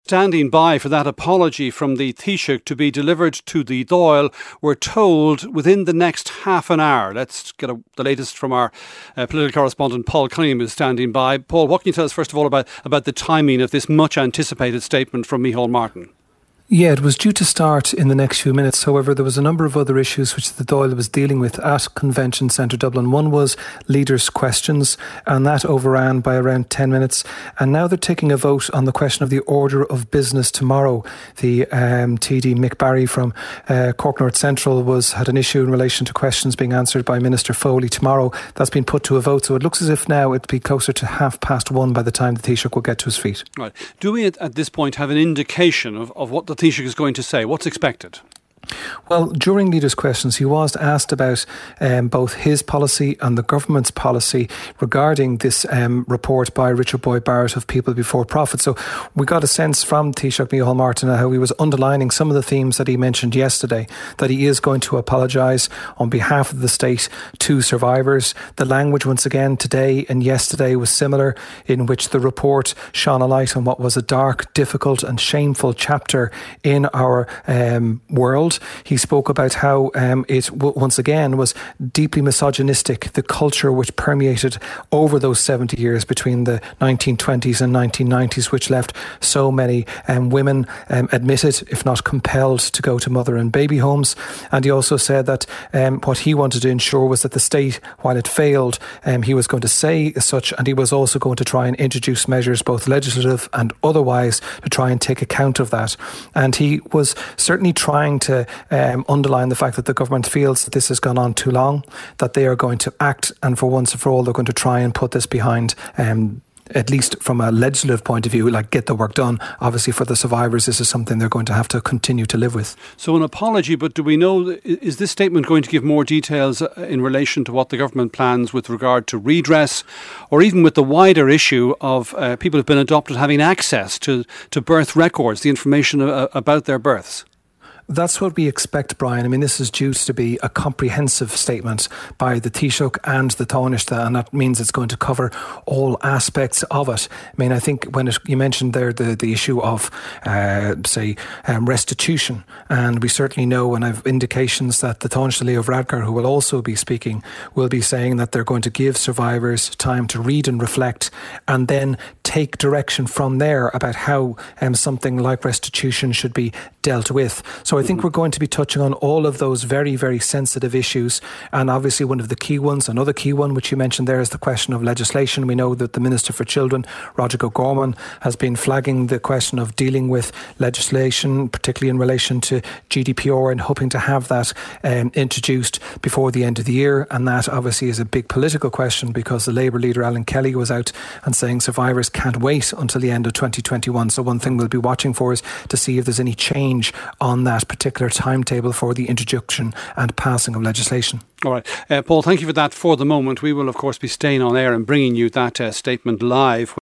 standing by for that apology from the Taoiseach to be delivered to the Dáil, we're told, within the next half an hour. Let's get the latest from our political correspondent Paul Cunningham, who's standing by. Paul, what can you tell us first of all about the timing of this much anticipated statement from Micheál Martin? Yeah, it was due to start in the next few minutes. However, there was a number of other issues which the Dáil was dealing with at Convention Centre Dublin. One was leaders' questions, and that overran by around 10 minutes. And now they're taking a vote on the question of the order of business tomorrow. The TD Mick Barry from Cork North Central had an issue in relation to questions being answered by Minister Foley tomorrow. That's been put to a vote. So it looks as if now it'd be closer to 1:30 by the time the Taoiseach will get to his feet. Right. Do we at this point have an indication of what the Taoiseach is going to say? What's expected? Well, during leaders' questions, he was asked about both his policy and the government's policy regarding this report by Richard Boyd Barrett of People Before Profit. So we got a sense from Taoiseach Micheál Martin how he was underlining some of the themes that he mentioned yesterday, that he is going to apologise on behalf of the state to survivors. The language once again today and yesterday was similar, in which the report shone a light on what was a dark, difficult and shameful chapter in our world. He spoke about how it once again was deeply misogynistic, the culture which permeated over those 70 years between the 1920s and 1990s, which left so many women admitted, if not compelled, to go to mother and baby homes. And he also said that what he wanted to ensure was that the state, while it failed, he was going to say such, and he was also going to try and introduce measures, both legislative and otherwise, to try and take account of that. And he was certainly trying to underline the fact that the government feels that this has gone on too long, that they are going to act, and for once and for all they're going to try and put this behind, at least from a legislative point of view, like get the work done. Obviously for the survivors this is something they're going to have to continue to live with. So an apology, but do we know, is this statement going to give more details in relation to what the government plans with regard to redress, or even with the wider issue of people who've been adopted having access to birth records, the information about their births? That's what we expect, Brian. I mean, this is due to be a comprehensive statement by the Taoiseach and the Taoiseach, and that means it's going to cover all aspects of it. I mean, I think you mentioned there the issue of, restitution, and we certainly know, and I've indications that the Taoiseach Leo Varadkar, who will also be speaking, will be saying that they're going to give survivors time to read and reflect, and then take direction from there about how something like restitution should be dealt with. So I think we're going to be touching on all of those very, very sensitive issues. And obviously one of the key ones, another key one which you mentioned there, is the question of legislation. We know that the Minister for Children, Roderick O'Gorman, has been flagging the question of dealing with legislation, particularly in relation to GDPR, and hoping to have that introduced before the end of the year. And that obviously is a big political question, because the Labour leader Alan Kelly was out and saying survivors can't wait until the end of 2021. So one thing we'll be watching for is to see if there's any change on that particular timetable for the introduction and passing of legislation. All right. Paul, thank you for that for the moment. We will, of course, be staying on air and bringing you that statement live.